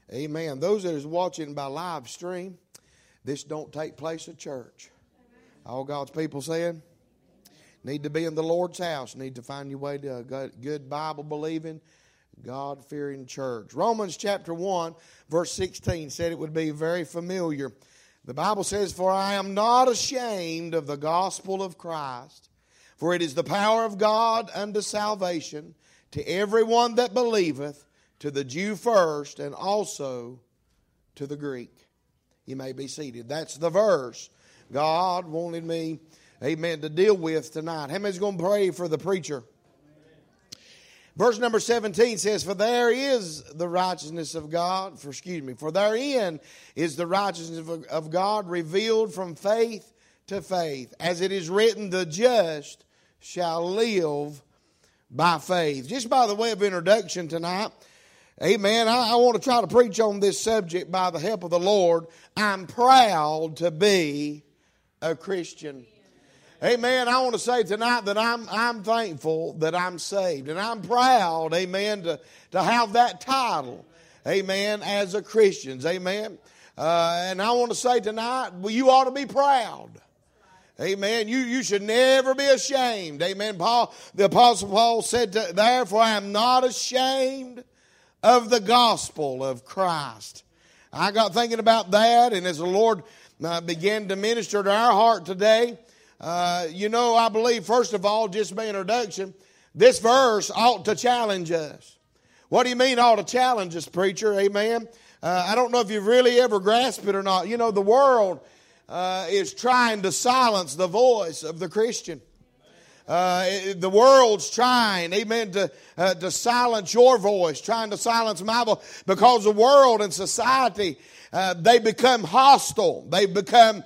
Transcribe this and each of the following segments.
Amen. Those that is watching by live stream, this don't take place at church. All God's people saying, need to be in the Lord's house. Need to find your way to a good Bible-believing, God-fearing church. Romans chapter 1, verse 16 said it would be very familiar. The Bible says, "For I am not ashamed of the gospel of Christ, for it is the power of God unto salvation to everyone that believeth, to the Jew first, and also to the Greek." You may be seated. That's the verse God wanted me, amen, to deal with tonight. How many's going to pray for the preacher? Verse number 17 says, "For there is the righteousness of God," for therein is the righteousness of God revealed from faith to faith. As it is written, the just shall live by faith. Just by the way of introduction tonight, amen, I want to try to preach on this subject by the help of the Lord. I'm proud to be a Christian. Amen. I want to say tonight that I'm thankful that I'm saved. And I'm proud, amen, to have that title, amen, as a Christian. Amen. And I want to say tonight, well, you ought to be proud. Amen. You should never be ashamed. Amen. The Apostle Paul said, "Therefore I am not ashamed of the gospel of Christ." I got thinking about that, and as the Lord began to minister to our heart today, I believe, first of all, just by introduction, this verse ought to challenge us. What do you mean ought to challenge us, preacher? Amen. I don't know if you've really ever grasped it or not. You know, the world is trying to silence the voice of the Christian. The world's trying, amen, to silence your voice, trying to silence my voice, because the world and society, they become hostile. They become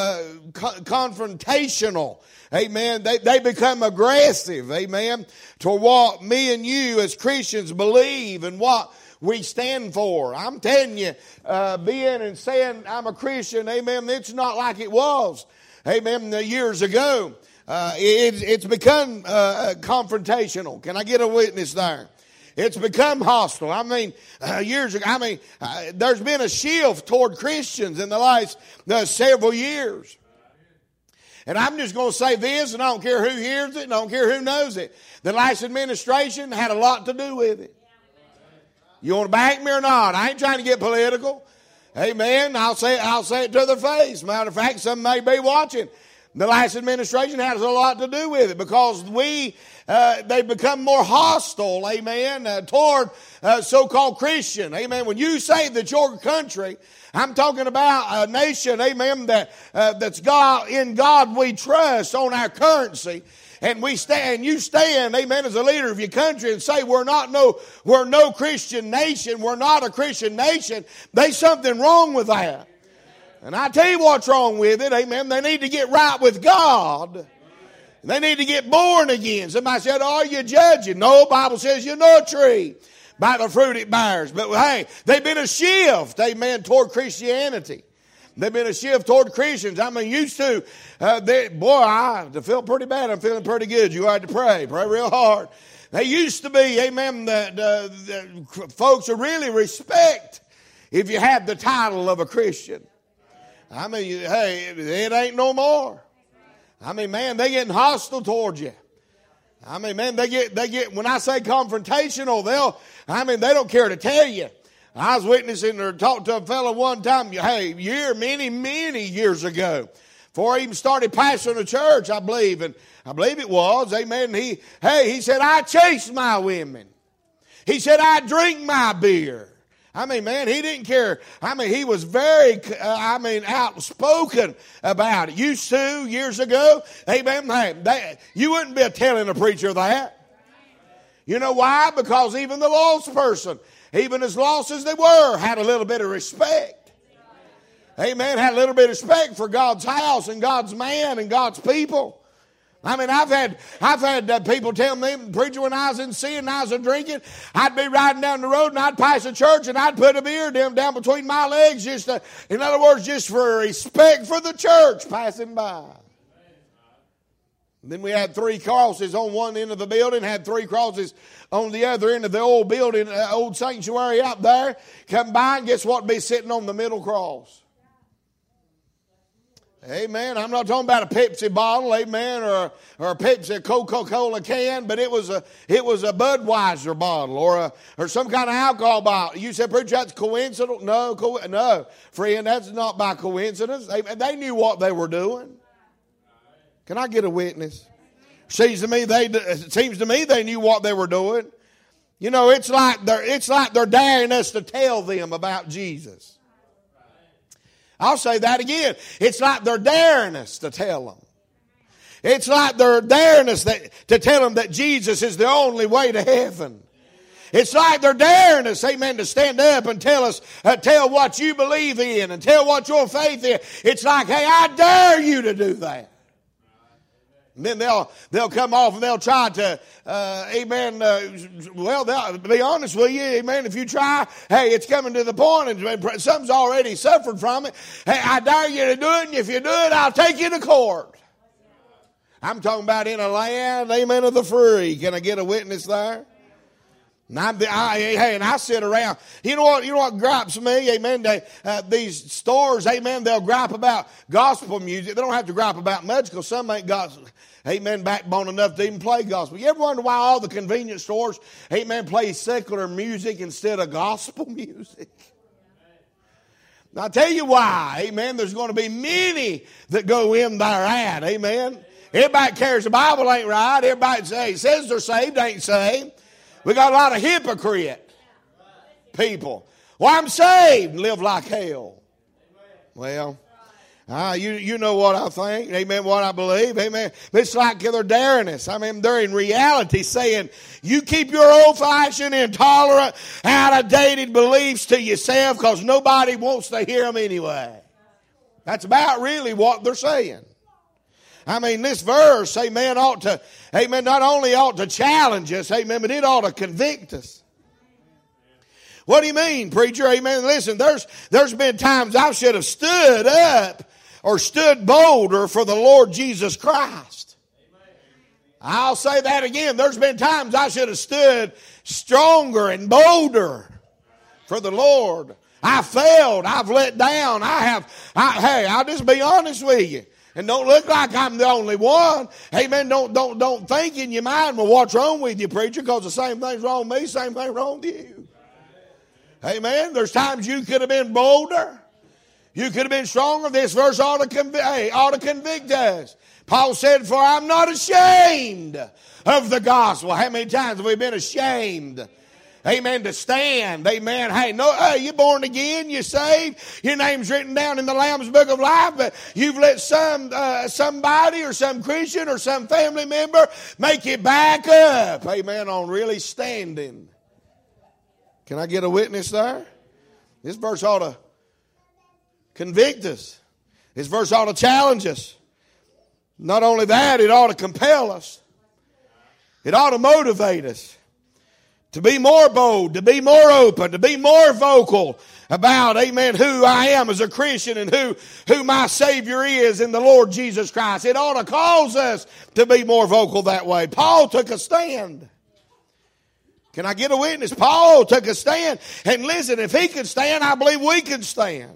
confrontational. Amen. They become aggressive. Amen. To what me and you as Christians believe and what we stand for. I'm telling you, being and saying I'm a Christian, amen, it's not like it was, amen, years ago. It's become confrontational. Can I get a witness there? It's become hostile. I mean, years ago, there's been a shift toward Christians in the last several years. And I'm just going to say this, and I don't care who hears it, and I don't care who knows it. The last administration had a lot to do with it. You want to back me or not? I ain't trying to get political. Amen. I'll say it to their face. Matter of fact, some may be watching. The last administration has a lot to do with it, because they become more hostile, amen, toward so-called Christian. Amen. When you say that your country, I'm talking about a nation, amen, that's God, in God we trust, on our currency. And you stand, amen, as a leader of your country and say we're no Christian nation, we're not a Christian nation. There's something wrong with that. And I tell you what's wrong with it, amen. They need to get right with God. They need to get born again. Somebody said, "Are you judging?" No, the Bible says you know a tree by the fruit it bears. But hey, they've been a shift, amen, toward Christianity. They've been a shift toward Christians. I mean, used to, I feel pretty bad. I'm feeling pretty good. You had to pray real hard. They used to be, amen, that folks would really respect if you had the title of a Christian. I mean, hey, it ain't no more. I mean, man, they getting hostile towards you. I mean, man, they get, when I say confrontational, they don't care to tell you. I was witnessing or talked to a fellow one time, many years ago, before I even started pastoring a church, I believe it was, amen. He said, "I chase my women." He said, "I drink my beer." I mean, man, he didn't care. I mean, he was very, outspoken about it. Used to, years ago, amen, you wouldn't be telling a preacher that. You know why? Because even the lost person, even as lost as they were, had a little bit of respect. Amen, had a little bit of respect for God's house and God's man and God's people. I mean, I've had people tell me, "Preacher, when I was in sin and I was drinking, I'd be riding down the road and I'd pass a church and I'd put a beer down between my legs, in other words, just for respect for the church passing by." Then we had 3 crosses on one end of the building, had 3 crosses on the other end of the old building, old sanctuary out there. Come by and guess what would be sitting on the middle cross? Amen. I'm not talking about a Pepsi bottle, amen, or a Pepsi Coca-Cola can, but it was a Budweiser bottle or some kind of alcohol bottle. You said, preacher, that's coincidental? No, friend, that's not by coincidence. They knew what they were doing. Can I get a witness? Seems to me they knew what they were doing. You know, it's like they're daring us to tell them about Jesus. I'll say that again. It's like they're daring us to tell them. It's like they're daring us to tell them that Jesus is the only way to heaven. It's like they're daring us, amen, to stand up and tell us, tell what you believe in and tell what your faith is. It's like, hey, I dare you to do that. And then they'll come off and they'll try to, amen, well, they'll be honest with you, amen, if you try, hey, it's coming to the point and something's already suffered from it. Hey, I dare you to do it, and if you do it, I'll take you to court. I'm talking about in a land, amen, of the free. Can I get a witness there? And I sit around. You know what gripes me? Amen. These stores, amen, they'll gripe about gospel music. They don't have to gripe about much because some ain't got, amen, backbone enough to even play gospel. You ever wonder why all the convenience stores, amen, play secular music instead of gospel music? Now, I'll tell you why, amen. There's going to be many that go in there at, amen. Everybody cares the Bible ain't right. Everybody says they're saved, ain't saved. We got a lot of hypocrite people. Well, I'm saved and live like hell. Well, you know what I think, amen, what I believe, amen. It's like they're daring us. I mean, they're in reality saying, you keep your old-fashioned, intolerant, out-of-dated beliefs to yourself because nobody wants to hear them anyway. That's about really what they're saying. I mean, this verse, amen, not only ought to challenge us, amen, but it ought to convict us. What do you mean, preacher? Amen. Listen, there's been times I should have stood up or stood bolder for the Lord Jesus Christ. I'll say that again. There's been times I should have stood stronger and bolder for the Lord. I failed. I've let down. I'll just be honest with you. And don't look like I'm the only one. Amen. Don't think in your mind, well, what's wrong with you, preacher? Because the same thing's wrong with me, same thing wrong with you. Amen. There's times you could have been bolder. You could have been stronger. This verse ought to convict us. Paul said, for I'm not ashamed of the gospel. How many times have we been ashamed? Amen, to stand. Amen. Hey, you're born again, you're saved, your name's written down in the Lamb's Book of Life, but you've let somebody or some Christian or some family member make you back up. Amen, on really standing. Can I get a witness there? This verse ought to convict us. This verse ought to challenge us. Not only that, it ought to compel us. It ought to motivate us. To be more bold, to be more open, to be more vocal about, amen, who I am as a Christian and who my Savior is in the Lord Jesus Christ. It ought to cause us to be more vocal that way. Paul took a stand. Can I get a witness? Paul took a stand. And listen, if he could stand, I believe we can stand.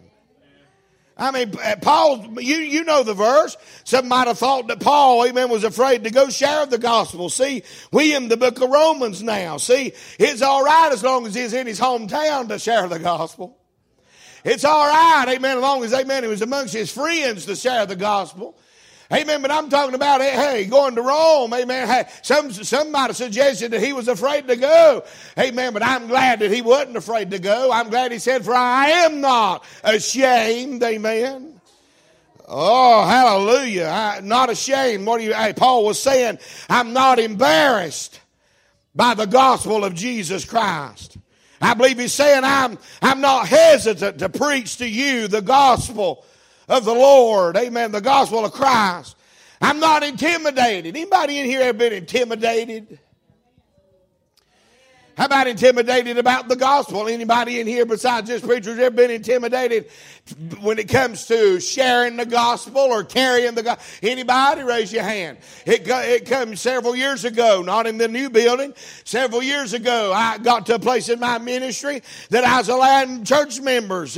I mean, Paul, you know the verse. Some might have thought that Paul, amen, was afraid to go share the gospel. See, we in the book of Romans now. See, it's all right as long as he's in his hometown to share the gospel. It's all right, amen, as long as, amen, he was amongst his friends to share the gospel. Amen, but I'm talking about, hey, going to Rome, amen. Hey, some might have suggested that he was afraid to go. Amen, but I'm glad that he wasn't afraid to go. I'm glad he said, for I am not ashamed, amen. Oh, hallelujah. Not ashamed. Paul was saying, I'm not embarrassed by the gospel of Jesus Christ. I believe he's saying, I'm not hesitant to preach to you the gospel of the Lord, amen, the gospel of Christ. I'm not intimidated. Anybody in here ever been intimidated? How about intimidated about the gospel? Anybody in here besides just preachers ever been intimidated when it comes to sharing the gospel or carrying the gospel? Anybody? Raise your hand. It comes several years ago, not in the new building. Several years ago, I got to a place in my ministry that I was allowing church members.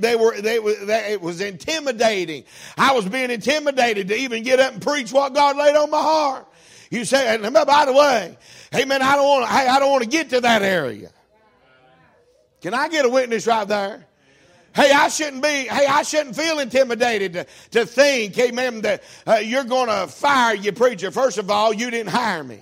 It was intimidating. I was being intimidated to even get up and preach what God laid on my heart. You say, and by the way, amen, I don't want to get to that area. Can I get a witness right there? I shouldn't feel intimidated to think, amen, that you're going to fire your preacher. First of all, you didn't hire me.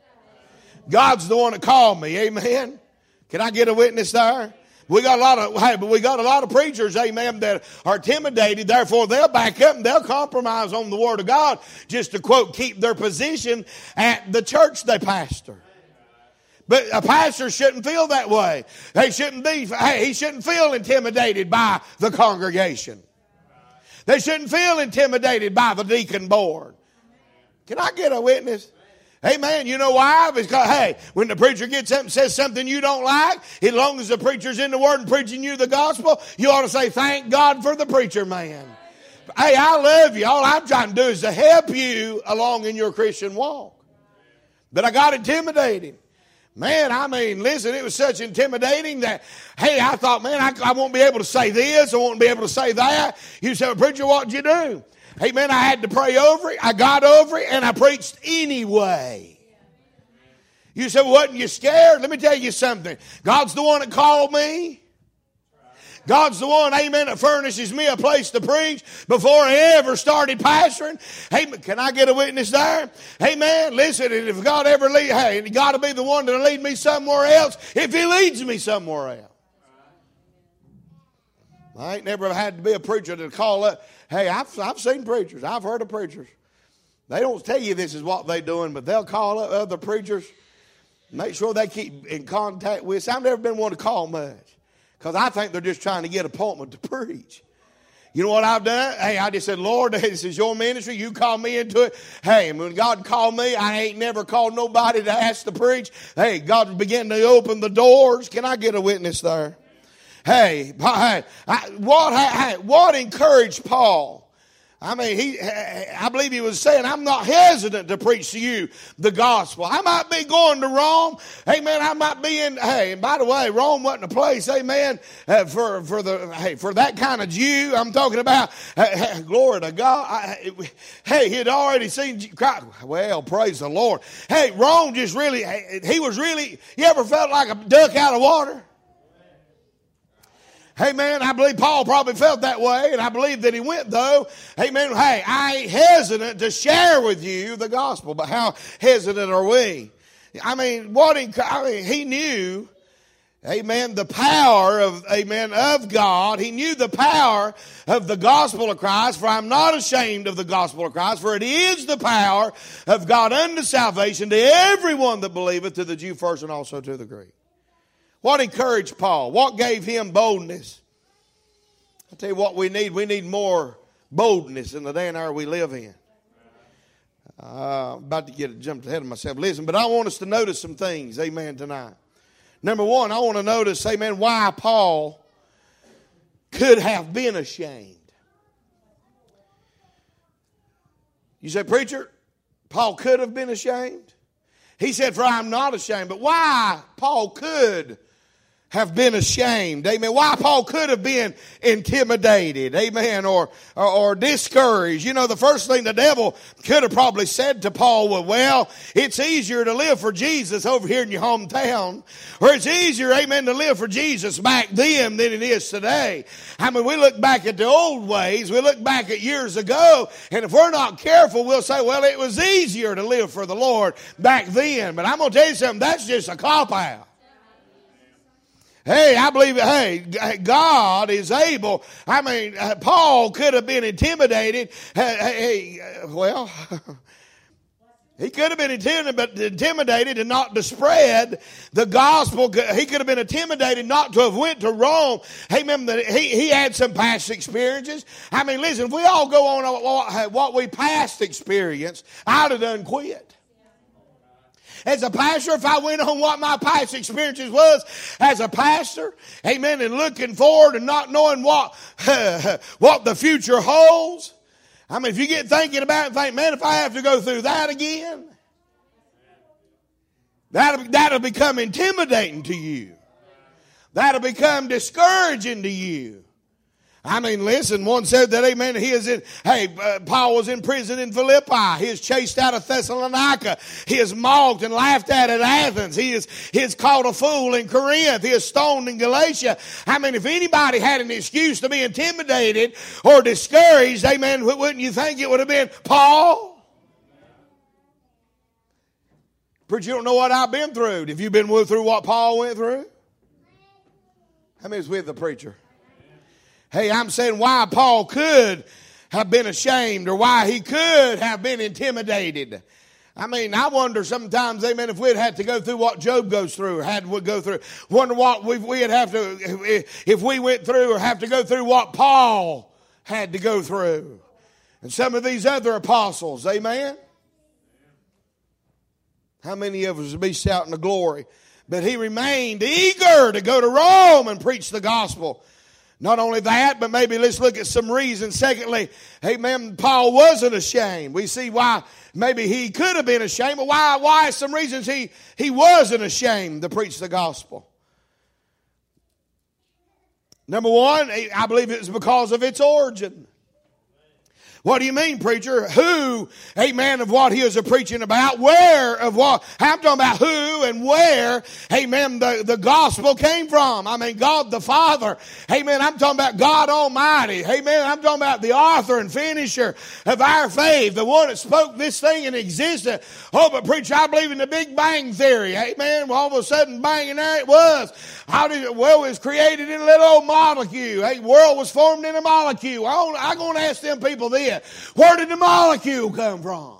God's the one that called me, amen. Can I get a witness there? We got a lot of preachers, amen, that are intimidated. Therefore, they'll back up and they'll compromise on the Word of God just to, quote, keep their position at the church they pastor. But a pastor shouldn't feel that way. He shouldn't feel intimidated by the congregation. They shouldn't feel intimidated by the deacon board. Can I get a witness? Amen. You know why? Because, when the preacher gets up and says something you don't like, as long as the preacher's in the Word and preaching you the gospel, you ought to say, thank God for the preacher man. I love you. All I'm trying to do is to help you along in your Christian walk. But I got intimidated. Man, listen, it was such intimidating that, I thought, man, I won't be able to say this. I won't be able to say that. You say, well, preacher, what'd you do? Amen. I had to pray over it. I got over it and I preached anyway. You said, well, wasn't you scared? Let me tell you something. God's the one that called me. God's the one, amen, that furnishes me a place to preach before I ever started pastoring. Amen. Can I get a witness there? Amen. Listen, if God ever He got to be the one to lead me somewhere else if He leads me somewhere else. I ain't never had to be a preacher to call up. I've seen preachers. I've heard of preachers. They don't tell you this is what they're doing, but they'll call up other preachers, make sure they keep in contact with. I've never been one to call much because I think they're just trying to get an appointment to preach. You know what I've done? I just said, Lord, this is your ministry. You call me into it. And when God called me, I ain't never called nobody to ask to preach. God began to open the doors. Can I get a witness there? What encouraged Paul? I believe he was saying, I'm not hesitant to preach to you the gospel. I might be going to Rome. Amen. I might be in, and by the way, Rome wasn't a place, amen, for that kind of Jew. I'm talking about, glory to God. He'd already seen Christ. Well, praise the Lord. Rome just really, you ever felt like a duck out of water? Amen. I believe Paul probably felt that way, and I believe that he went, though. Amen. I ain't hesitant to share with you the gospel, but how hesitant are we? He knew, amen, the power of God. He knew the power of the gospel of Christ, for I'm not ashamed of the gospel of Christ, for it is the power of God unto salvation to everyone that believeth, to the Jew first and also to the Greek. What encouraged Paul? What gave him boldness? I'll tell you what we need. We need more boldness in the day and hour we live in. I'm about to get jumped ahead of myself. Listen, but I want us to notice some things, amen, tonight. Number one, I want to notice, amen, why Paul could have been ashamed. You say, preacher, Paul could have been ashamed? He said, for I'm not ashamed. But why Paul could have been ashamed, amen, why Paul could have been intimidated, amen, or discouraged. You know, the first thing the devil could have probably said to Paul was, well, it's easier to live for Jesus over here in your hometown, or it's easier, amen, to live for Jesus back then than it is today. We look back at the old ways, we look back at years ago, and if we're not careful, we'll say, well, it was easier to live for the Lord back then. But I'm going to tell you something, that's just a cop-out. I believe, God is able. Paul could have been intimidated. He could have been intimidated and not to spread the gospel. He could have been intimidated not to have went to Rome. He had some past experiences. Listen, if we all go on what we past experienced, I'd have done quit. as a pastor, if I went on what my past experiences was as a pastor, amen, and looking forward and not knowing what the future holds. I mean, if you get thinking about it and think, man, if I have to go through that again, that'll become intimidating to you. That'll become discouraging to you. I mean, listen, one said that, amen, Paul was in prison in Philippi. He is chased out of Thessalonica. He is mocked and laughed at Athens. He is called a fool in Corinth. He is stoned in Galatia. I mean, if anybody had an excuse to be intimidated or discouraged, amen, wouldn't you think it would have been Paul? Preacher, you don't know what I've been through. Have you been through what Paul went through? How many is with the preacher? Hey, I'm saying why Paul could have been ashamed or why he could have been intimidated. I mean, I wonder sometimes, amen, if we'd had to go through what Job goes through, would go through. Wonder what we'd have to, if we went through or have to go through what Paul had to go through. And some of these other apostles, amen. How many of us would be shouting the glory? But he remained eager to go to Rome and preach the gospel. Not only that, but maybe let's look at some reasons. Secondly, amen, Paul wasn't ashamed. We see why maybe he could have been ashamed, but why some reasons he wasn't ashamed to preach the gospel. Number one, I believe it was because of its origin. What do you mean, preacher? Who, amen, of what he was preaching about? Where of what? I'm talking about who and where, amen, the gospel came from. I mean, God the Father. Amen. I'm talking about God Almighty. Amen. I'm talking about the author and finisher of our faith, the one that spoke this thing into existence. Oh, but preacher, I believe in the Big Bang Theory. Amen. Well, all of a sudden, bang, and there it was. It was created in a little old molecule. The world was formed in a molecule. I'm going to ask them people this. Where did the molecule come from?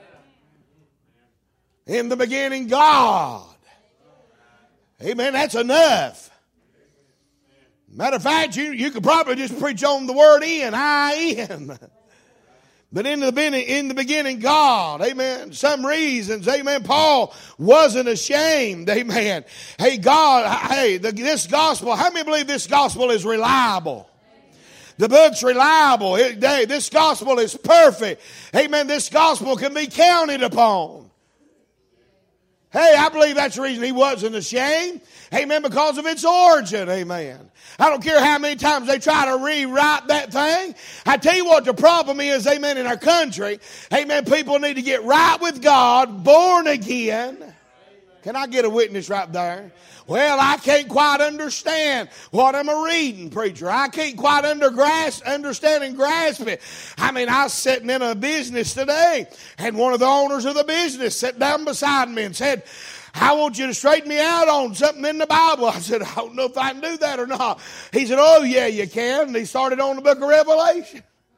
In the beginning, God. Amen. That's enough. Matter of fact, you could probably just preach on the word I-N. But in the beginning, God. Amen. Some reasons. Amen. Paul wasn't ashamed. Amen. Hey, God. Hey, this gospel. How many believe this gospel is reliable? The book's reliable. This gospel is perfect. Amen. This gospel can be counted upon. Hey, I believe that's the reason he wasn't ashamed. Amen. Because of its origin. Amen. I don't care how many times they try to rewrite that thing. I tell you what the problem is, amen, in our country. Amen. People need to get right with God, born again. Can I get a witness right there? Well, I can't quite understand what I'm reading, preacher. I can't quite understand and grasp it. I mean, I was sitting in a business today, and one of the owners of the business sat down beside me and said, I want you to straighten me out on something in the Bible. I said, I don't know if I can do that or not. He said, oh, yeah, you can. And he started on the book of Revelation.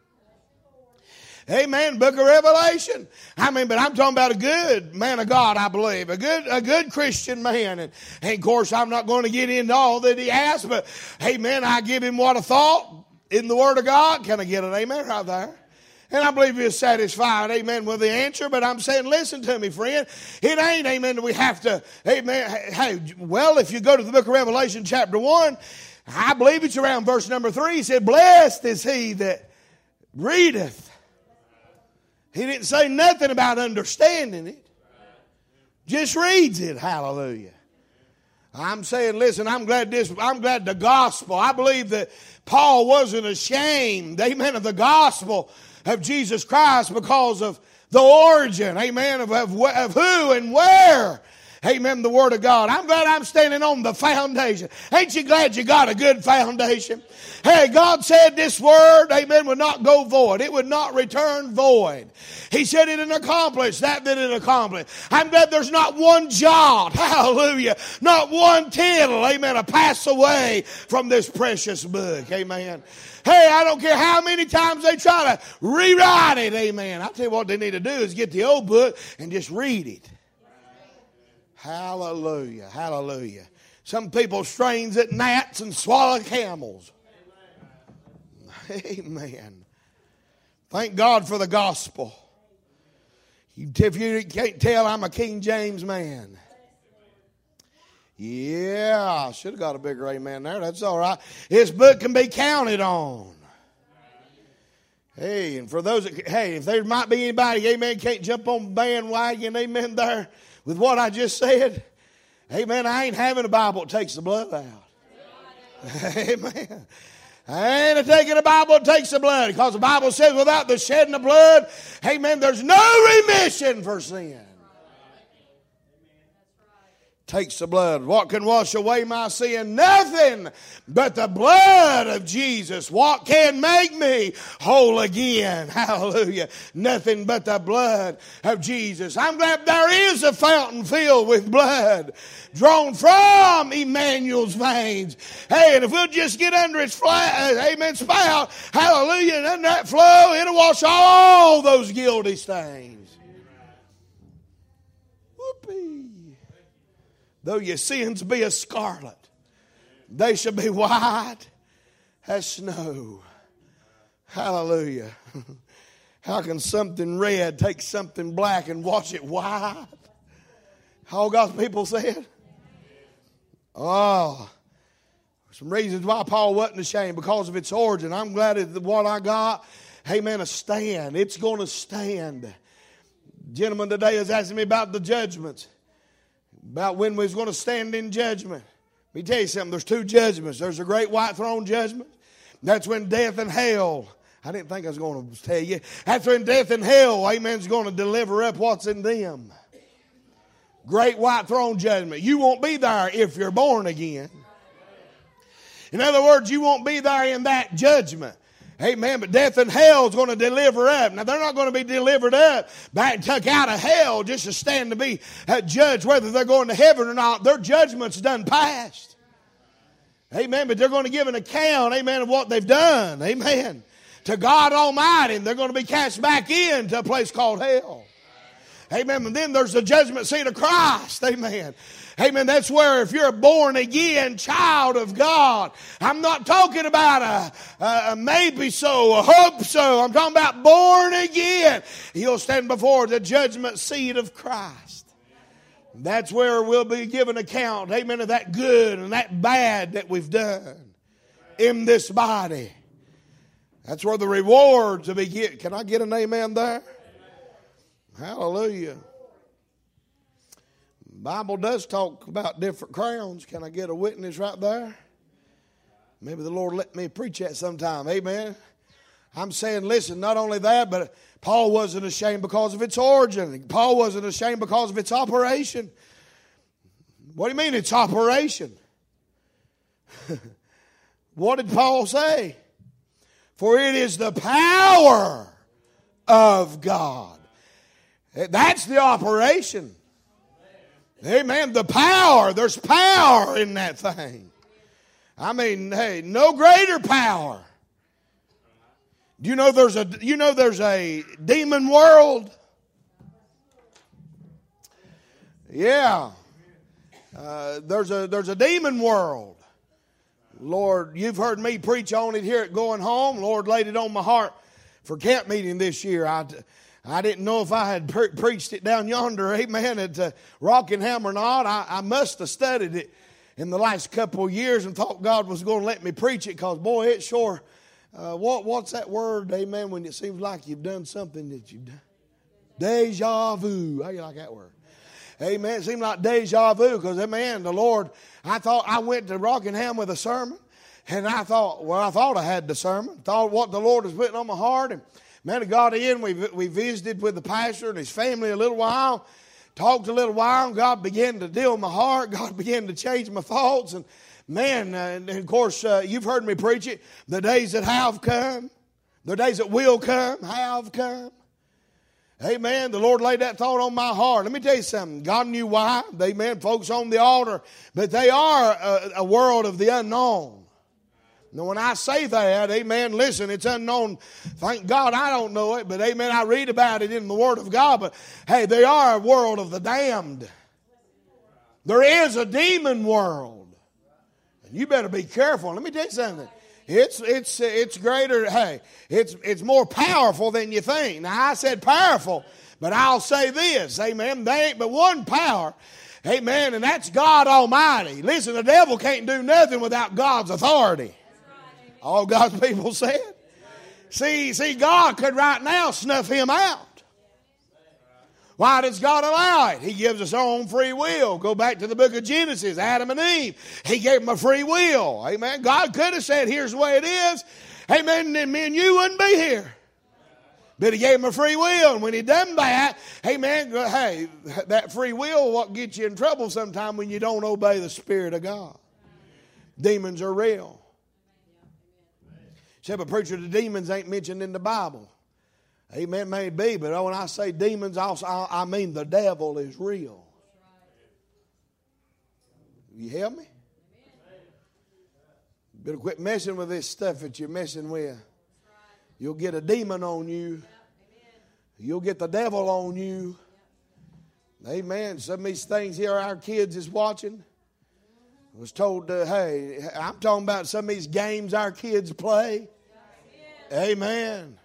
Amen. Book of Revelation. I mean, but I'm talking about a good man of God, I believe. A good Christian man. And of course, I'm not going to get into all that he asked, but amen, I give him what I thought in the Word of God. Can I get an amen right there? And I believe you're satisfied, amen, with the answer. But I'm saying, listen to me, friend. It ain't, amen, that we have to, amen. Hey, well, if you go to the book of Revelation chapter 1, I believe it's around verse number 3. He said, blessed is he that readeth. He didn't say nothing about understanding it. Just reads it. Hallelujah. I'm saying, listen, I'm glad the gospel. I believe that Paul wasn't ashamed, amen, of the gospel of Jesus Christ because of the origin, amen, of who and where, amen, the Word of God. I'm glad I'm standing on the foundation. Ain't you glad you got a good foundation? Hey, God said this word, amen, would not go void. It would not return void. He said it and accomplished that it accomplished. I'm glad there's not one jot, hallelujah, not one tittle, amen, to pass away from this precious book, amen. Hey, I don't care how many times they try to rewrite it, amen. I'll tell you what they need to do is get the old book and just read it. Hallelujah, hallelujah. Some people strains at gnats and swallow camels. Amen. Thank God for the gospel. If you can't tell, I'm a King James man. Yeah, I should have got a bigger amen there. That's all right. This book can be counted on. Hey, and for those that, hey, if there might be anybody, amen, can't jump on the bandwagon, amen, there with what I just said, amen, I ain't having a Bible that takes the blood out. Amen. I ain't taking a Bible that takes the blood, because the Bible says without the shedding of blood, amen, there's no remission for sin. Takes the blood. What can wash away my sin? Nothing but the blood of Jesus. What can make me whole again? Hallelujah. Nothing but the blood of Jesus. I'm glad there is a fountain filled with blood drawn from Emmanuel's veins. Hey, and if we'll just get under its amen, spout, hallelujah, and under that flow, it'll wash all those guilty stains. Whoopee. Though your sins be as scarlet, they shall be white as snow. Hallelujah. How can something red take something black and wash it white? How God's people said? Oh, some reasons why Paul wasn't ashamed, because of its origin. I'm glad that what I got, amen, a stand. It's going to stand. Gentleman today is asking me about the judgments. About when we was going to stand in judgment. Let me tell you something. There's two judgments. There's a great white throne judgment. That's when death and hell. I didn't think I was going to tell you. That's when death and hell, amen, is going to deliver up what's in them. Great white throne judgment. You won't be there if you're born again. In other words, you won't be there in that judgment. Amen. But death and hell is going to deliver up. Now, they're not going to be delivered up back and took out of hell just to stand to be judged whether they're going to heaven or not. Their judgment's done past. Amen. But they're going to give an account, amen, of what they've done. Amen. To God Almighty. And they're going to be cast back into a place called hell. Amen. And then there's the judgment seat of Christ. Amen. Amen. That's where if you're a born again child of God, I'm not talking about a maybe so, a hope so. I'm talking about born again. You'll stand before the judgment seat of Christ. That's where we'll be given account, amen, of that good and that bad that we've done in this body. That's where the rewards will be given. Can I get an amen there? Hallelujah. The Bible does talk about different crowns. Can I get a witness right there? Maybe the Lord let me preach that sometime. Amen. I'm saying, listen, not only that, but Paul wasn't ashamed because of its origin. Paul wasn't ashamed because of its operation. What do you mean its operation? What did Paul say? For it is the power of God. That's the operation. Amen. The power. There's power in that thing. I mean, hey, no greater power. Do you know there's a demon world? Yeah. There's a demon world. Lord, you've heard me preach on it here at Going Home. Lord laid it on my heart for camp meeting this year. I didn't know if I had preached it down yonder, amen, at Rockingham or not. I must have studied it in the last couple of years and thought God was going to let me preach it, because, boy, it sure, what's that word, amen, when it seems like you've done something that you've done? Deja vu. How do you like that word? Amen. It seemed like deja vu, because, amen, the Lord, I went to Rockingham with a sermon, and I thought I had the sermon, thought what the Lord was putting on my heart, and man, I got in, we visited with the pastor and his family a little while, talked a little while, and God began to deal with my heart. God began to change my thoughts. And man, and of course, you've heard me preach it. The days that have come, the days that will come, have come. Amen. The Lord laid that thought on my heart. Let me tell you something. God knew why. Amen. Folks on the altar, but they are a world of the unknown. Now, when I say that, amen, listen, it's unknown. Thank God I don't know it, but amen, I read about it in the Word of God. But hey, they are a world of the damned. There is a demon world. And you better be careful. Let me tell you something. It's greater. Hey, it's more powerful than you think. Now, I said powerful, But I'll say this, amen, there ain't but one power, amen, and that's God Almighty. Listen, the devil can't do nothing without God's authority. All God's people said. See, God could right now snuff him out. Why does God allow it? He gives us our own free will. Go back to the book of Genesis, Adam and Eve. He gave them a free will. Amen. God could have said, here's the way it is. Amen. And me and you wouldn't be here. But he gave them a free will. And when he done that, amen, hey, that free will what gets you in trouble sometime when you don't obey the Spirit of God. Demons are real. Said, but preacher, the demons ain't mentioned in the Bible. Amen, maybe, but when I say demons, I mean the devil is real. You hear me? You better quit messing with this stuff that you're messing with. You'll get a demon on you. You'll get the devil on you. Amen. Some of these things here our kids is watching. I was told, hey, I'm talking about some of these games our kids play. Amen.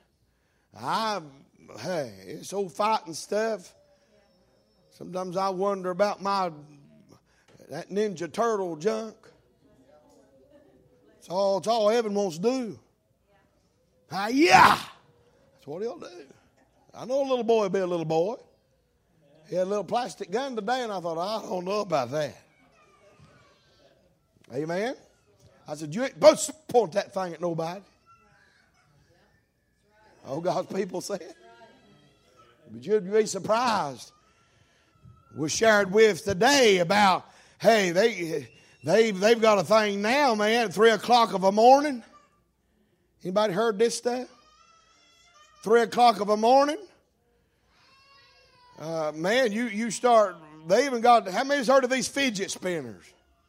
Hey, it's old fighting stuff. Sometimes I wonder about that Ninja Turtle junk. It's all Evan wants to do. Yeah, that's what he'll do. I know a little boy will be a little boy. He had a little plastic gun today, and I thought, I don't know about that. Amen. I said, you ain't supposed to point that thing at nobody. Oh, God's people say it. But you'd be surprised. We're shared with today about, hey, they've got a thing now, man, at 3 o'clock of a morning. Anybody heard this stuff? 3 o'clock of a morning. Man, you start, they even got, how many's heard of these fidget spinners?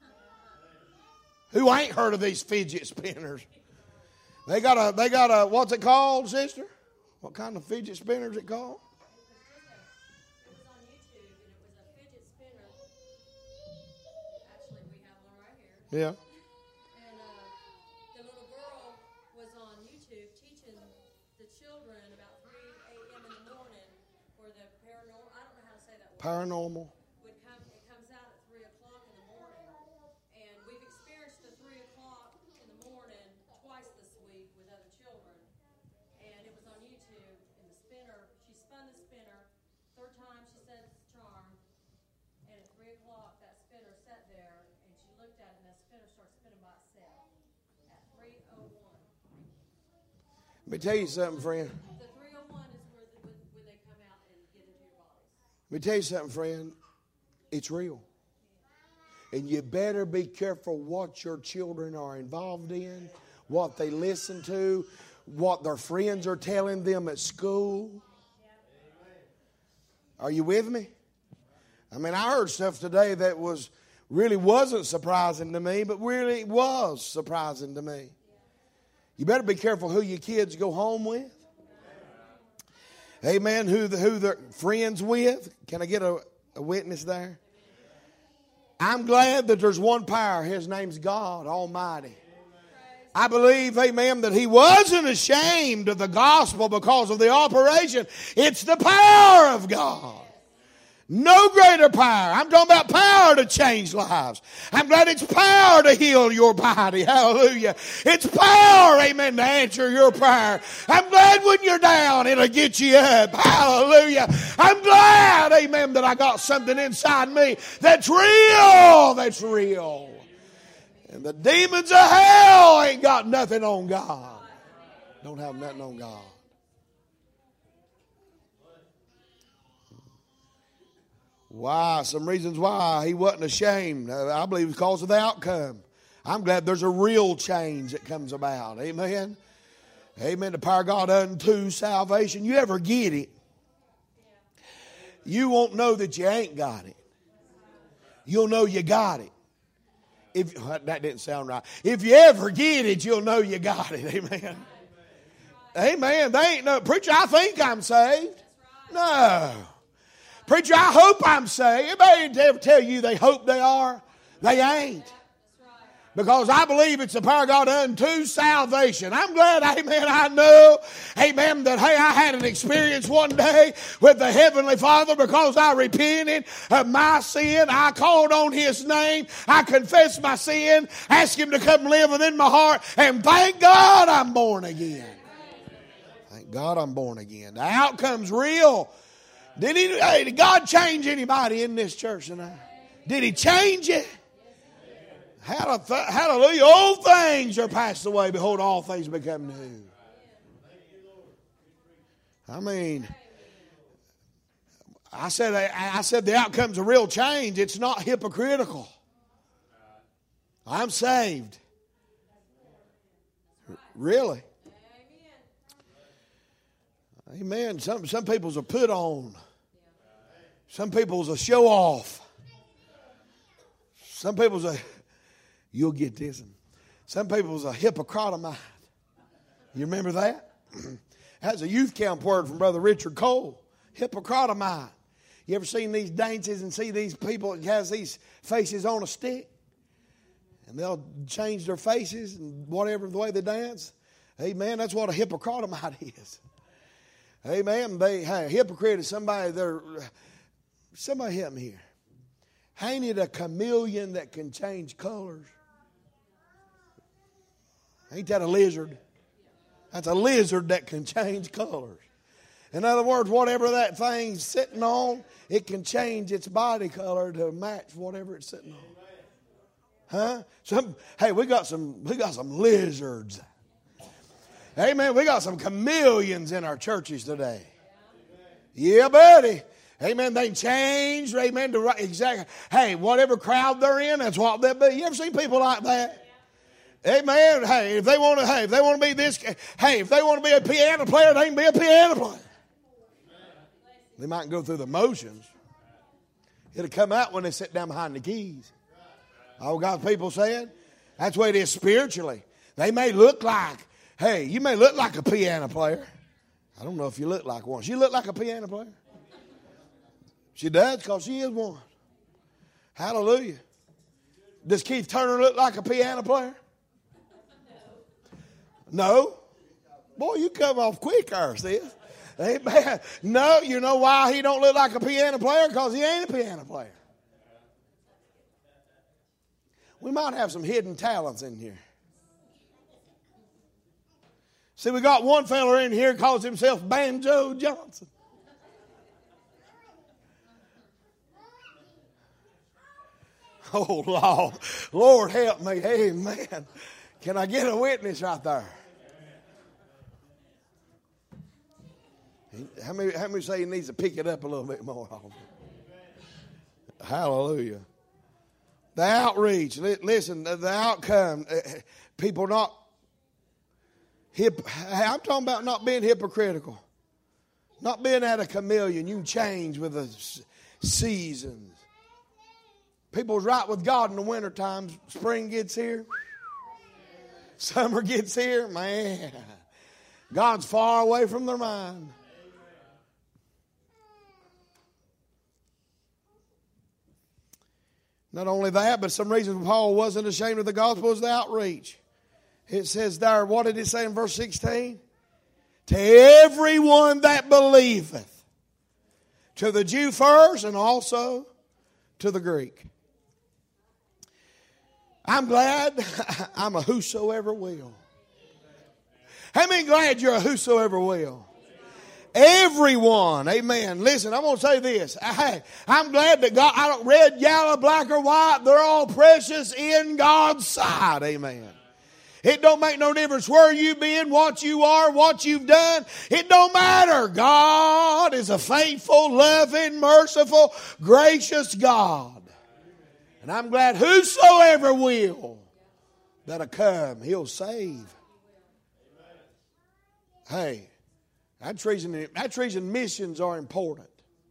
Who ain't heard of these fidget spinners? They got a, what's it called, sister? What kind of fidget spinner is it called? It was on YouTube, and it was a fidget spinner. Actually, we have one right here. Yeah. And the little girl was on YouTube teaching the children about 3 a.m. in the morning for the paranormal. I don't know how to say that word. Paranormal. It comes out at 3 o'clock in the morning. And we've experienced the 3 o'clock in the morning twice this week with other children. And it was on YouTube, and the spinner, she spun the spinner. Third time she said it's a charm. And at 3 o'clock, that spinner sat there, and she looked at it, and that spinner started spinning by itself at 3:01. Let me tell you something, friend. The 3:01 is where they come out and get into your bodies. Let me tell you something, friend. It's real. And you better be careful what your children are involved in, what they listen to, what their friends are telling them at school. Are you with me? I mean, I heard stuff today that really wasn't surprising to me, but really was surprising to me. You better be careful who your kids go home with. Amen. Who they're friends with. Can I get a witness there? I'm glad that there's one power. His name's God Almighty. I believe, amen, that he wasn't ashamed of the gospel because of the operation. It's the power of God. No greater power. I'm talking about power to change lives. I'm glad it's power to heal your body. Hallelujah. It's power, amen, to answer your prayer. I'm glad when you're down, it'll get you up. Hallelujah. I'm glad, amen, that I got something inside me that's real. That's real. And the demons of hell ain't got nothing on God. Don't have nothing on God. Why? Some reasons why he wasn't ashamed. I believe it's because of the outcome. I'm glad there's a real change that comes about. Amen. Amen. The power of God unto salvation. You ever get it, you won't know that you ain't got it. You'll know you got it. That didn't sound right. If you ever get it, you'll know you got it. Amen. Amen. They ain't no preacher. I think I'm saved. No. Preacher, I hope I'm saved. Anybody ever tell you they hope they are? They ain't. Because I believe it's the power of God unto salvation. I'm glad, amen, I know, amen, that, hey, I had an experience one day with the Heavenly Father because I repented of my sin. I called on His name. I confessed my sin, asked Him to come live within my heart, and thank God I'm born again. Thank God I'm born again. The outcome's real. Did God change anybody in this church tonight? Did He change it? Hallelujah. Old things are passed away. Behold, all things become new. I mean, I said the outcome's a real change. It's not hypocritical. I'm saved. Really. Amen. Some people's a put on. Some people's a show off. Some people's a... You'll get this one. Some people's a hypocritomite. You remember that? That's a youth camp word from Brother Richard Cole. Hypocritomite. You ever seen these dances and see these people that has these faces on a stick? And they'll change their faces and whatever the way they dance. Amen. That's what a hypocritomite is. Amen. A hypocrite is somebody somebody help me here. Ain't it a chameleon that can change colors? Ain't that a lizard? That's a lizard that can change colors. In other words, whatever that thing's sitting on, it can change its body color to match whatever it's sitting on. Huh? We got some lizards. Amen. We got some chameleons in our churches today. Yeah, buddy. Amen. They change. Amen. Exactly. Hey, whatever crowd they're in, that's what they'll be. You ever seen people like that? Amen. Hey, if they want to be this, if they want to be a piano player, they can be a piano player. They might go through the motions. It'll come out when they sit down behind the keys. All God's people saying, that's the way it is spiritually. They may look like, you may look like a piano player. I don't know if you look like one. She look like a piano player. She does because she is one. Hallelujah. Does Keith Turner look like a piano player? No. Boy, you come off quicker, sis. Amen. No, you know why he don't look like a piano player? Because he ain't a piano player. We might have some hidden talents in here. See, we got one fella in here calls himself Banjo Johnson. Oh, Lord help me. Amen. Can I get a witness right there? How many say he needs to pick it up a little bit more? Hallelujah. The outreach. Listen, the outcome. People not I'm talking about not being hypocritical. Not being at a chameleon. You can change with the seasons. People's right with God in the wintertime. Spring gets here. Summer gets here. Man, God's far away from their mind. Not only that, but some reason Paul wasn't ashamed of the gospel was the outreach. It says there, what did it say in verse 16? To everyone that believeth. To the Jew first and also to the Greek. I'm glad I'm a whosoever will. How many glad you're a whosoever will? Everyone, amen. Listen, I'm going to say this. I'm glad that God, I don't red, yellow, black, or white, they're all precious in God's sight, amen. It don't make no difference where you've been, what you are, what you've done. It don't matter. God is a faithful, loving, merciful, gracious God. And I'm glad whosoever will that'll come, He'll save. Hey, outreach and missions are important.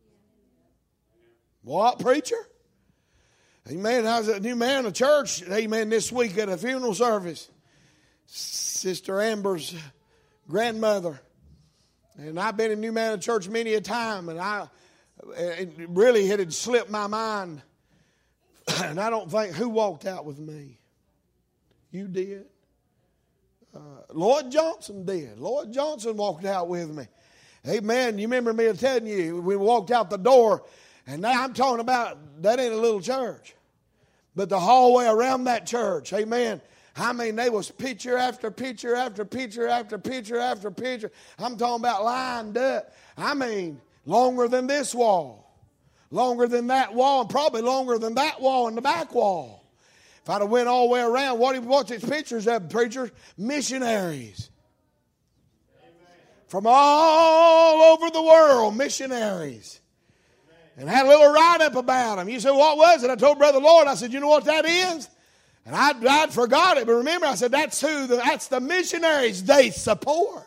What, preacher? Amen. I was a new man in the church, amen, this week at a funeral service. Sister Amber's grandmother. And I've been a new man in the church many a time, and it really had slipped my mind. And I don't think who walked out with me. You did. Lloyd Johnson did. Lloyd Johnson walked out with me. Amen. You remember me telling you, we walked out the door, and now I'm talking about, that ain't a little church. But the hallway around that church, amen. I mean, they was picture after picture after picture after picture after picture. I'm talking about lined up. I mean, longer than this wall. Longer than that wall, and probably longer than that wall and the back wall. If I'd have went all the way around, what's its pictures of, preachers? Missionaries. From all over the world, missionaries. And had a little write-up about them. You said, what was it? I told Brother Lord, I said, you know what that is? And I'd forgot it, but remember, I said, that's the missionaries they support.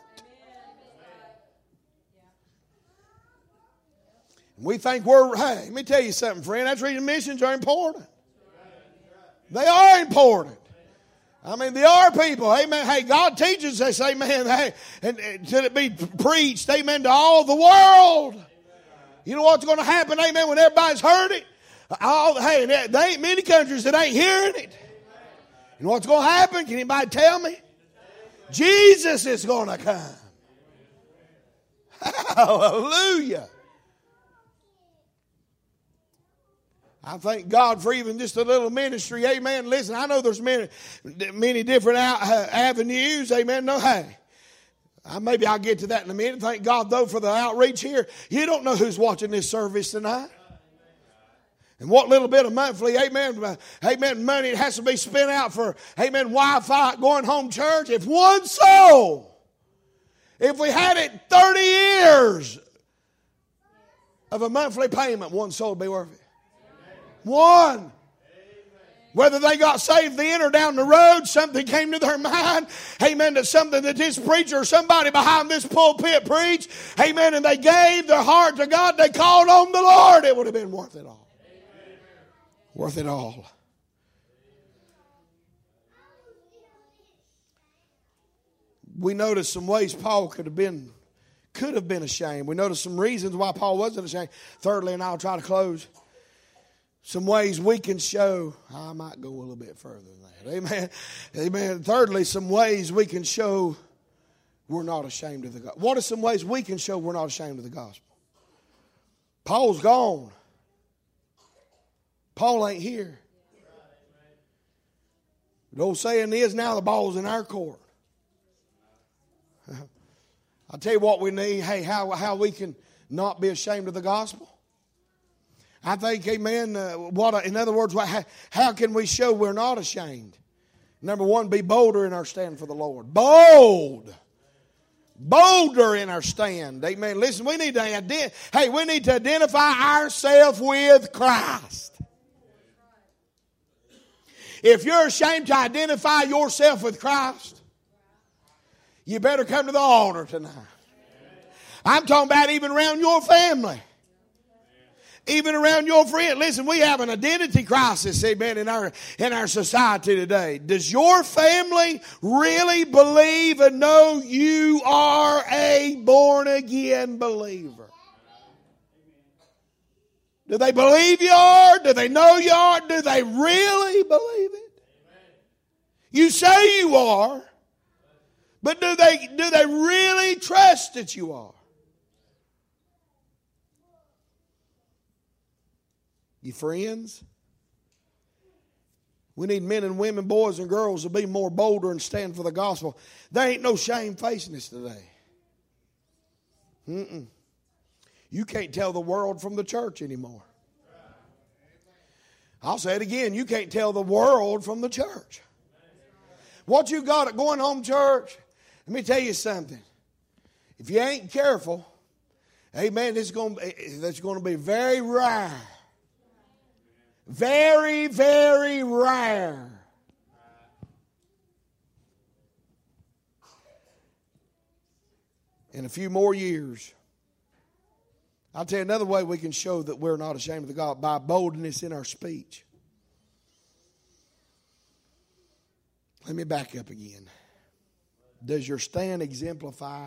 We think hey, let me tell you something, friend. That's the reason missions are important. They are important. I mean, they are people. Amen. Hey, God teaches us, amen. Hey, and till it be preached, amen, to all the world. You know what's going to happen, amen, when everybody's heard it? Hey, there ain't many countries that ain't hearing it. You know what's going to happen? Can anybody tell me? Jesus is going to come. Hallelujah. I thank God for even just a little ministry. Amen. Listen, I know there's many different avenues. Amen. No, hey. Maybe I'll get to that in a minute. Thank God, though, for the outreach here. You don't know who's watching this service tonight. And what little bit of monthly, amen, money it has to be spent out for, amen, Wi-Fi, going home church. If one soul, if we had it 30 years of a monthly payment, one soul would be worth it. One. Whether they got saved then or down the road, something came to their mind, amen, to something that this preacher or somebody behind this pulpit preached, amen, and they gave their heart to God, they called on the Lord, it would have been worth it all. Amen. Worth it all. We noticed some ways Paul could have been ashamed. We noticed some reasons why Paul wasn't ashamed. Thirdly, and I'll try to close, some ways we can show, I might go a little bit further than that. Amen. Amen. Thirdly, some ways we can show we're not ashamed of the gospel. What are some ways we can show we're not ashamed of the gospel? Paul's gone. Paul ain't here. The old saying is, now the ball's in our court. I'll tell you what we need. Hey, how we can not be ashamed of the gospel. I think, amen, in other words, how can we show we're not ashamed? Number one, be bolder in our stand for the Lord. Bold. Bolder in our stand. Amen. Listen, we need to identify ourselves with Christ. If you're ashamed to identify yourself with Christ, you better come to the altar tonight. I'm talking about even around your family. Even around your friend. Listen, we have an identity crisis, amen, in our society today. Does your family really believe and know you are a born-again believer? Do they believe you are? Do they know you are? Do they really believe it? You say you are, but do they really trust that you are? You friends? We need men and women, boys and girls to be more bolder and stand for the gospel. There ain't no shame facing this today. You can't tell the world from the church anymore. I'll say it again. You can't tell the world from the church. What you got at going home church, let me tell you something. If you ain't careful, amen, that's going to be very rare. Very, very rare. In a few more years. I'll tell you another way we can show that we're not ashamed of the gospel, by boldness in our speech. Let me back up again. Does your stand exemplify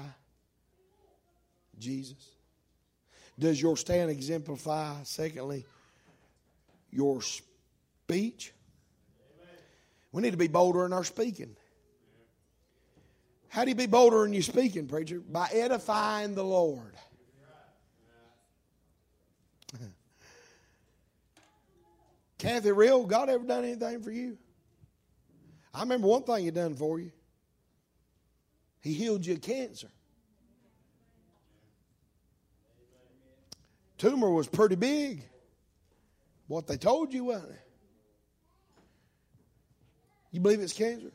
Jesus? Does your stand exemplify, secondly, your speech? We need to be bolder in our speaking. How do you be bolder in your speaking, preacher? By edifying the Lord. Kathy, real, God ever done anything for you? I remember one thing He done for you. He healed you of cancer. Tumor was pretty big. What they told you, wasn't it? You believe it's cancer?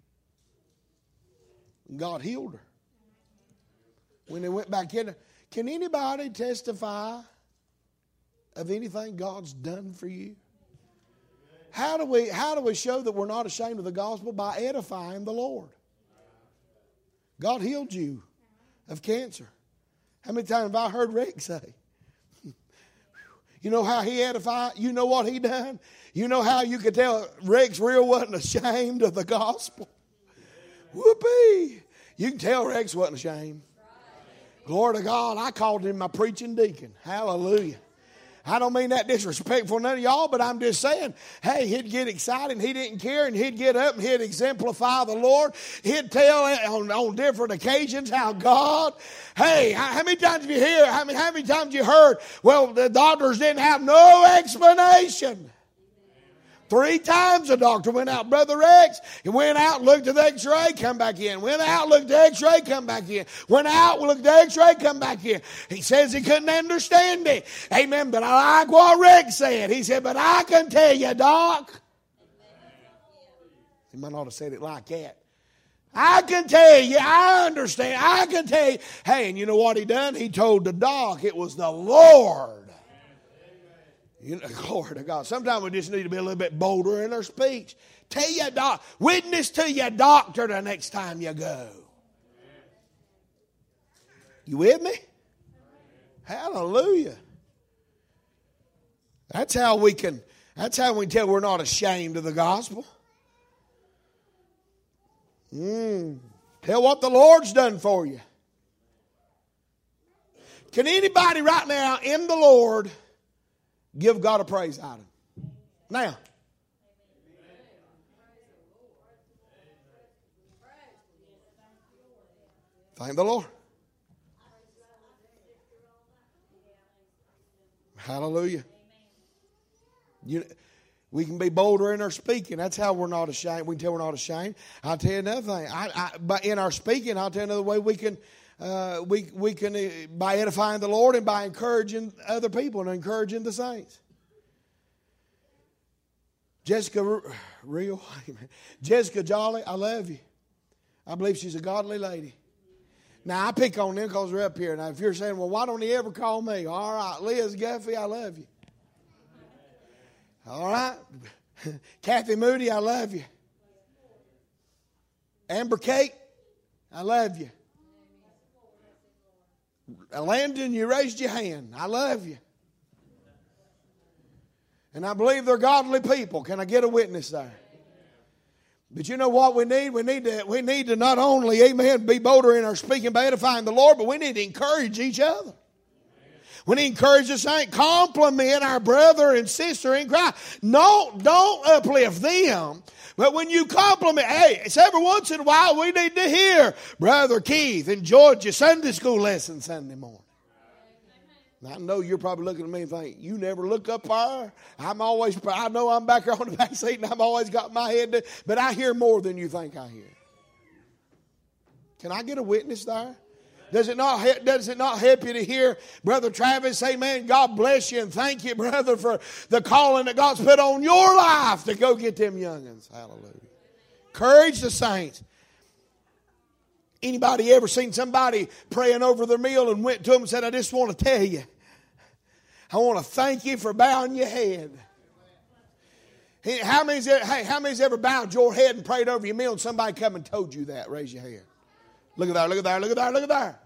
God healed her. When they went back in, can anybody testify of anything God's done for you? How do we show that we're not ashamed of the gospel? By edifying the Lord. God healed you of cancer. How many times have I heard Rick say? You know how he edified? You know what he done? You know how you could tell Rex real wasn't ashamed of the gospel? Whoopee! You can tell Rex wasn't ashamed. Glory to God. I called him my preaching deacon. Hallelujah. I don't mean that disrespectful none of y'all, but I'm just saying, hey, he'd get excited and he didn't care, and he'd get up and he'd exemplify the Lord. He'd tell on different occasions how God, hey, how many times have you heard, how many times you heard, well, the doctors didn't have no explanation. 3 times the doctor went out, Brother Rex. He went out, looked at the x-ray, come back in. Went out, looked at the x-ray, come back in. Went out, looked at the x-ray, come back in. He says he couldn't understand it. Amen. But I like what Rex said. He said, but I can tell you, Doc. He might not have said it like that. I can tell you, I understand. I can tell you. Hey, and you know what he done? He told the doc it was the Lord. You know, glory to God. Sometimes we just need to be a little bit bolder in our speech. Tell your witness to your doctor the next time you go. You with me? Hallelujah. That's how we can tell we're not ashamed of the gospel. Tell what the Lord's done for you. Can anybody right now in the Lord give God a praise item? Now. Thank the Lord. Hallelujah. We can be bolder in our speaking. That's how we're not ashamed. We can tell we're not ashamed. I'll tell you another thing. But in our speaking, I'll tell you another way we can by edifying the Lord and by encouraging other people and encouraging the saints. Jessica Jolly, I love you. I believe she's a godly lady. Now, I pick on them because they're up here. Now, if you're saying, well, why don't he ever call me? All right, Liz Guffey, I love you. All right. Kathy Moody, I love you. Amber Kate, I love you. Landon, you raised your hand. I love you. And I believe they're godly people. Can I get a witness there? But you know what we need? We need to not only, amen, be bolder in our speaking by edifying the Lord, but we need to encourage each other. We need to encourage the saint, compliment our brother and sister in Christ. No, don't uplift them. But when you compliment, hey, it's every once in a while we need to hear Brother Keith enjoyed your Sunday school lesson Sunday morning. I know you're probably looking at me and think, you never look up there. I know I'm back here on the back seat and I've always got my head, but I hear more than you think I hear. Can I get a witness there? Does it not help you to hear Brother Travis say, man, God bless you and thank you, brother, for the calling that God's put on your life to go get them youngins. Hallelujah. Encourage the saints. Anybody ever seen somebody praying over their meal and went to them and said, I just want to tell you, I want to thank you for bowing your head. How many's ever bowed your head and prayed over your meal and somebody come and told you that? Raise your hand. Look at there, look at there, look at there, look at there.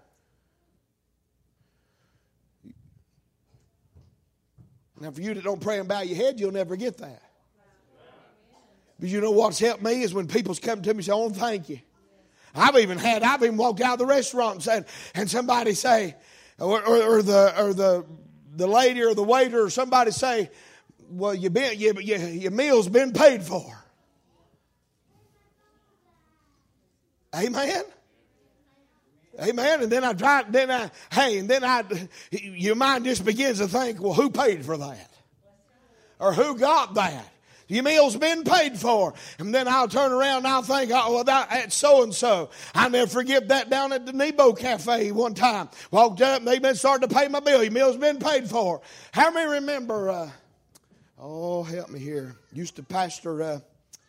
Now, for you that don't pray and bow your head, you'll never get that. But you know what's helped me is when people's come to me and say, I want to thank you. I've even walked out of the restaurant and somebody say, or the lady or the waiter or somebody say, well, your meal's been paid for. Amen. Amen. And then your mind just begins to think, well, who paid for that? Or who got that? Your meal's been paid for. And then I'll turn around and I'll think, oh, well, that's so-and-so. I'll never forget that down at the Nebo Cafe one time. Walked up and they've been starting to pay my bill. Your meal's been paid for. How many remember, help me here. Used to pastor,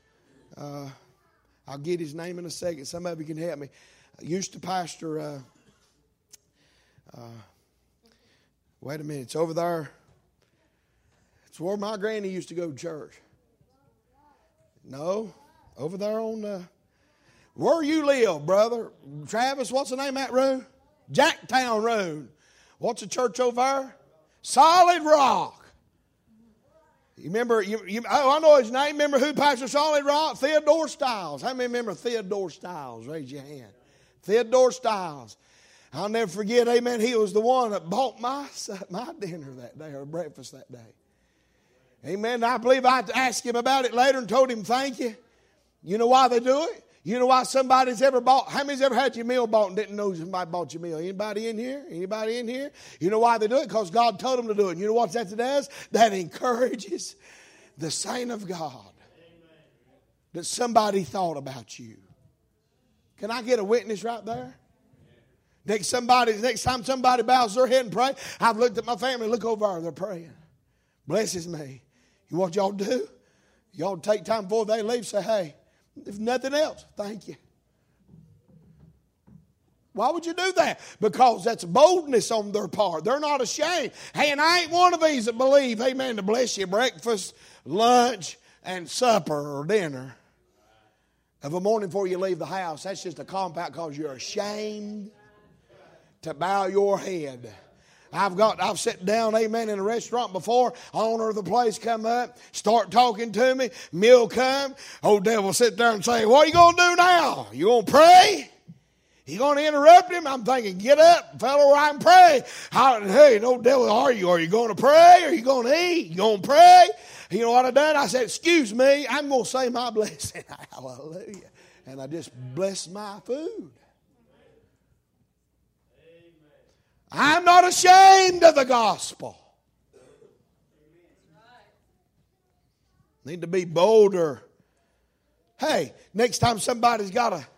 I'll get his name in a second. Some of you can help me. Used to pastor, wait a minute, it's over there. It's where my granny used to go to church. No, over there on where you live, brother. Travis, what's the name of that road? Jacktown Road. What's the church over there? Solid Rock. You remember, I know his name. Remember who pastored Solid Rock? Theodore Stiles. How many remember Theodore Stiles? Raise your hand. Theodore Stiles. I'll never forget, amen, he was the one that bought my dinner that day, or breakfast that day. Amen. I believe I asked him about it later and told him thank you. You know why they do it? You know why somebody's ever bought, how many's ever had your meal bought and didn't know somebody bought your meal? Anybody in here? Anybody in here? You know why they do it? Because God told them to do it. And you know what that does? That encourages the saint of God. That somebody thought about you. Can I get a witness right there? Next time somebody bows their head and pray, I've looked at my family, look over there, they're praying. Blesses me. You know what y'all do? Y'all take time before they leave, say, hey, if nothing else, thank you. Why would you do that? Because that's boldness on their part. They're not ashamed. Hey, and I ain't one of these that believe, amen, to bless you breakfast, lunch, and supper or dinner of a morning before you leave the house. That's just a cop-out because you're ashamed to bow your head. I've sat down, amen, in a restaurant before. Owner of the place come up, start talking to me. Meal come. Old devil sit there and say, what are you going to do now? You going to pray? You going to interrupt him? I'm thinking, get up, fellow, right, and pray. Hey, no devil, are you? Are you going to pray? Are you going to eat? You going to pray? You know what I done? I said, excuse me, I'm going to say my blessing. Hallelujah. And I just blessed my food. I'm not ashamed of the gospel. Need to be bolder. Hey, next time somebody's got a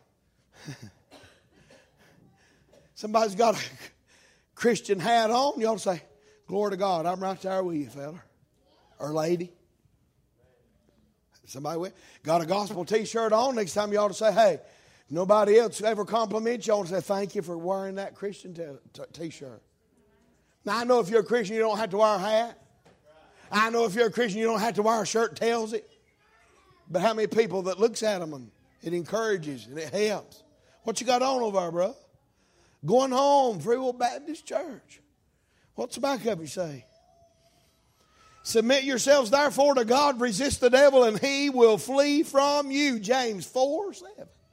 Christian hat on, you ought to say, glory to God, I'm right there with you, fella or lady. Somebody got a gospel t-shirt on, next time you ought to say, hey, nobody else ever compliments you, I want to say thank you for wearing that Christian t-shirt. Now, I know if you're a Christian, you don't have to wear a hat. I know if you're a Christian, you don't have to wear a shirt that tells it. But how many people that looks at them and it encourages and it helps? What you got on over there, bro? Going home, Free Will Baptist Church. What's the back of it say? Submit yourselves therefore to God, resist the devil, and he will flee from you. James 4:7.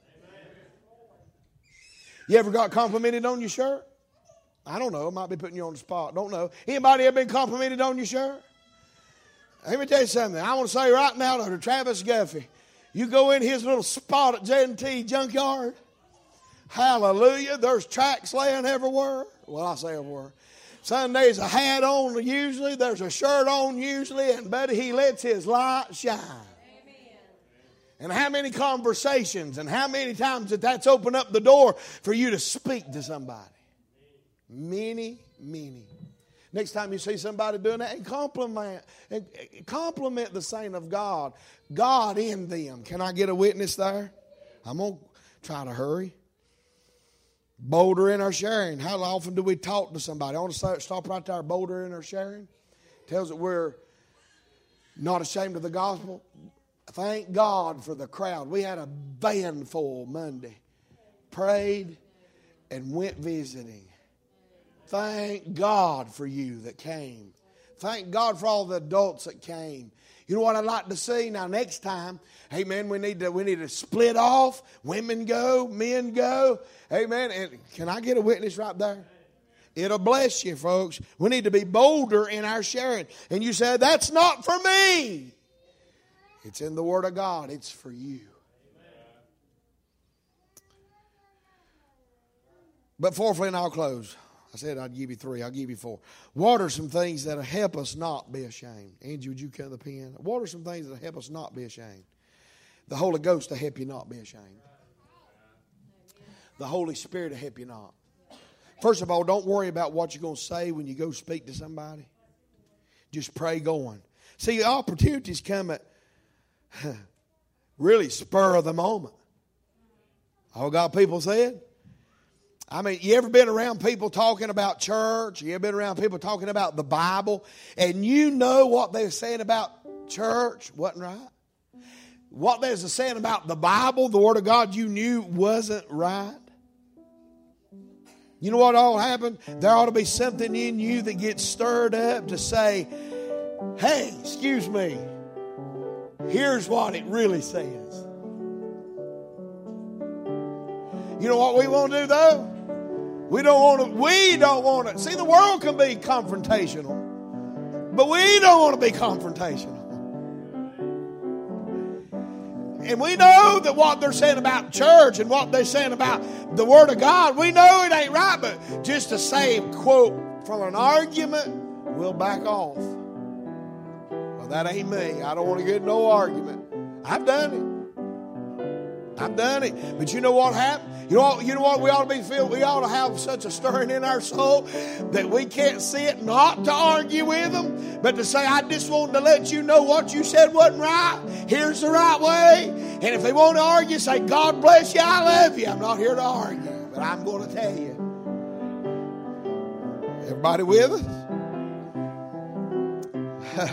You ever got complimented on your shirt? I don't know. I might be putting you on the spot. Don't know. Anybody ever been complimented on your shirt? Let me tell you something. I want to say right now to Travis Guffey, you go in his little spot at J&T Junkyard. Hallelujah. There's tracks laying everywhere. Well, I say everywhere. Sunday's a hat on usually. There's a shirt on usually. And buddy, he lets his light shine. And how many conversations and how many times that's opened up the door for you to speak to somebody. Many. Next time you see somebody doing that, and compliment the saint of God. God in them. Can I get a witness there? I'm going to try to hurry. Bolder in our sharing. How often do we talk to somebody? I want to stop right there. Bolder in our sharing. Tells that we're not ashamed of the gospel. Thank God for the crowd. We had a van full Monday. Prayed and went visiting. Thank God for you that came. Thank God for all the adults that came. You know what I'd like to see? Now next time, amen, we need to split off. Women go, men go. Amen. And can I get a witness right there? It'll bless you, folks. We need to be bolder in our sharing. And you say, that's not for me. It's in the Word of God. It's for you. But fourthly, and I'll close. I said I'd give you 3. I'll give you 4. What are some things that'll help us not be ashamed? Angie, would you cut the pen? What are some things that'll help us not be ashamed? The Holy Ghost will help you not be ashamed. The Holy Spirit will help you not. First of all, don't worry about what you're going to say when you go speak to somebody. Just pray going. See, opportunities come at really spur of the moment. All God people said? I mean, you ever been around people talking about church? You ever been around people talking about the Bible? And you know what they're saying about church wasn't right? What they're saying about the Bible, the Word of God, you knew wasn't right? You know what ought to happen? There ought to be something in you that gets stirred up to say, hey, excuse me, here's what it really says. You know what we want to do though? We don't want to. See, the world can be confrontational, but we don't want to be confrontational. And we know that what they're saying about church and what they're saying about the Word of God, we know it ain't right, but just to save, quote, from an argument, we'll back off. Well, that ain't me. I don't want to get no argument. I've done it. But you know what happened? You know what we ought to be filled? We ought to have such a stirring in our soul that we can't see it, not to argue with them, but to say, I just wanted to let you know what you said wasn't right. Here's the right way. And if they want to argue, say, God bless you, I love you. I'm not here to argue, but I'm going to tell you. Everybody with us?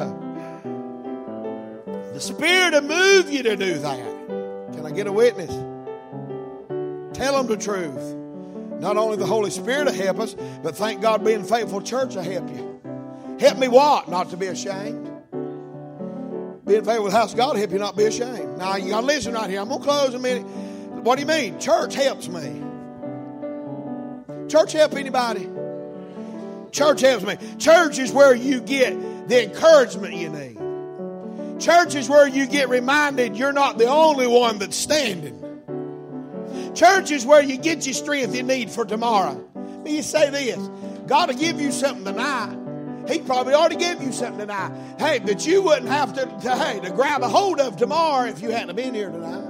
The Spirit will move you to do that. Can I get a witness? Tell them the truth. Not only the Holy Spirit will help us, but thank God being faithful church will help you. Help me what? Not to be ashamed. Being faithful with the house of God will help you not be ashamed. Now, you got to listen right here. I'm going to close in a minute. What do you mean? Church helps me. Church help anybody? Church helps me. Church is where you get the encouragement you need. Church is where you get reminded you're not the only one that's standing. Church is where you get your strength you need for tomorrow. Let me say this. God will give you something tonight. He probably already gave you something tonight. Hey, that you wouldn't have to grab a hold of tomorrow if you hadn't been here tonight.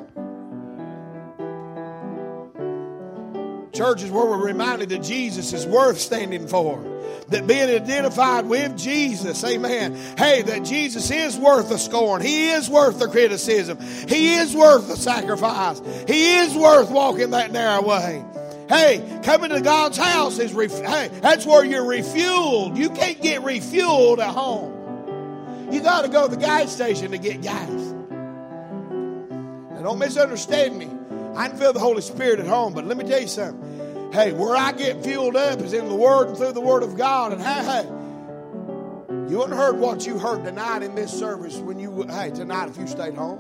Church is where we're reminded that Jesus is worth standing for. That being identified with Jesus, amen. Hey, that Jesus is worth the scorn. He is worth the criticism. He is worth the sacrifice. He is worth walking that narrow way. Hey, coming to God's house is, that's where you're refueled. You can't get refueled at home. You got to go to the gas station to get gas. Now, don't misunderstand me. I can feel the Holy Spirit at home, but let me tell you something. Hey, where I get fueled up is in the Word and through the Word of God. And hey, you wouldn't heard what you heard tonight in this service when you, tonight if you stayed home.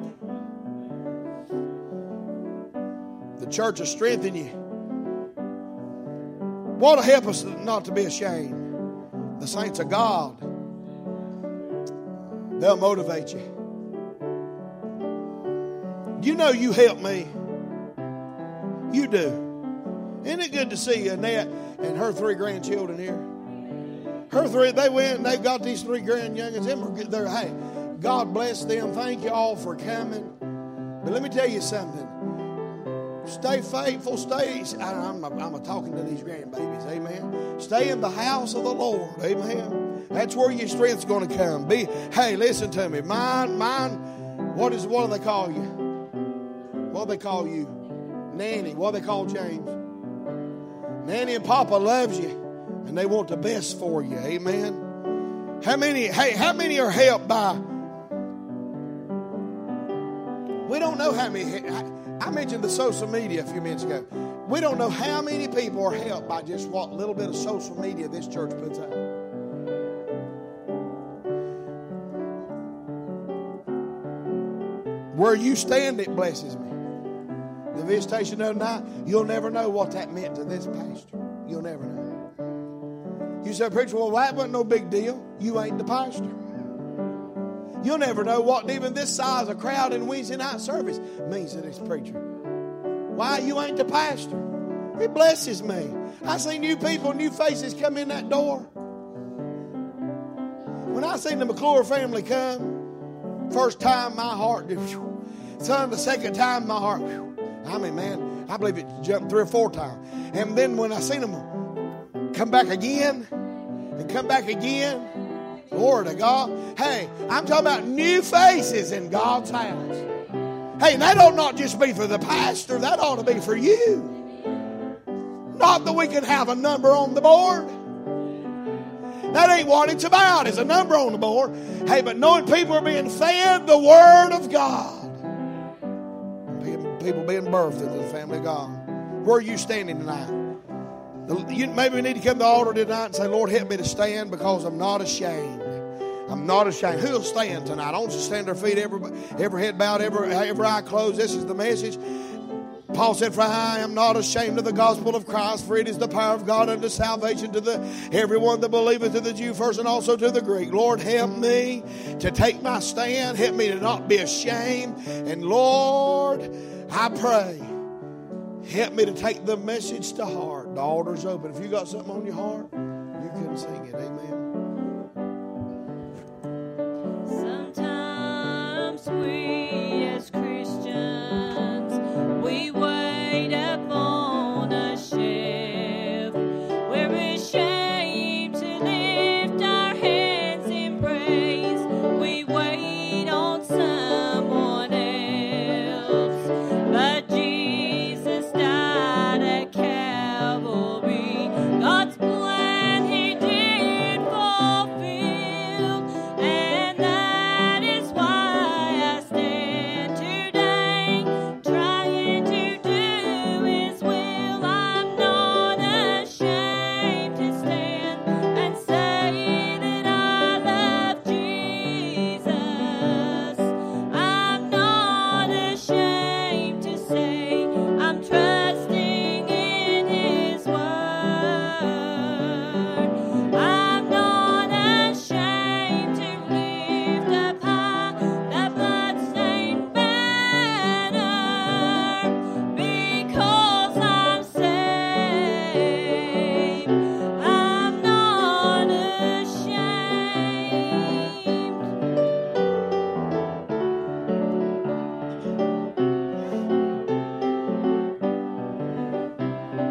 The church will strengthen you. What'll help us not to be ashamed? The saints of God. They'll motivate you. You know you help me. You do. Isn't it good to see Annette and her 3 grandchildren here? They went and they've got these 3 grand youngins. Hey, God bless them. Thank you all for coming. But let me tell you something. Stay faithful. I'm talking to these grandbabies. Amen. Stay in the house of the Lord. Amen. That's where your strength's going to come. Hey, listen to me. Mine. What do they call you? What do they call you? Nanny. What do they call James? Nanny and Papa loves you, and they want the best for you. Amen. How many are helped by? We don't know how many. I mentioned the social media a few minutes ago. We don't know how many people are helped by just what little bit of social media this church puts out. Where you stand, it blesses me. The visitation the other night, you'll never know what that meant to this pastor. You'll never know. You said, preacher, well, that wasn't no big deal. You ain't the pastor. You'll never know what even this size of crowd in Wednesday night service means to this preacher. Why? You ain't the pastor. It blesses me. I see new people, new faces come in that door. When I seen the McClure family come, first time my heart just, son, the second time my heart, I mean, man, I believe it jumped 3 or 4 times. And then when I seen them come back again, and come back again, glory to God. Hey, I'm talking about new faces in God's house. Hey, that ought not just be for the pastor, that ought to be for you. Not that we can have a number on the board. That ain't what it's about, is a number on the board. Hey, but knowing people are being fed the Word of God. People being birthed into the family of God. Where are you standing tonight? Maybe we need to come to the altar tonight and say, Lord, help me to stand because I'm not ashamed. I'm not ashamed. Who'll stand tonight? I want you to stand their feet, every head bowed, every eye closed. This is the message. Paul said, for I am not ashamed of the gospel of Christ, for it is the power of God unto salvation to everyone that believeth, to the Jew first and also to the Greek. Lord, help me to take my stand. Help me to not be ashamed. And Lord, I pray, help me to take the message to heart. The altar's open. If you got something on your heart, you can sing it. Amen.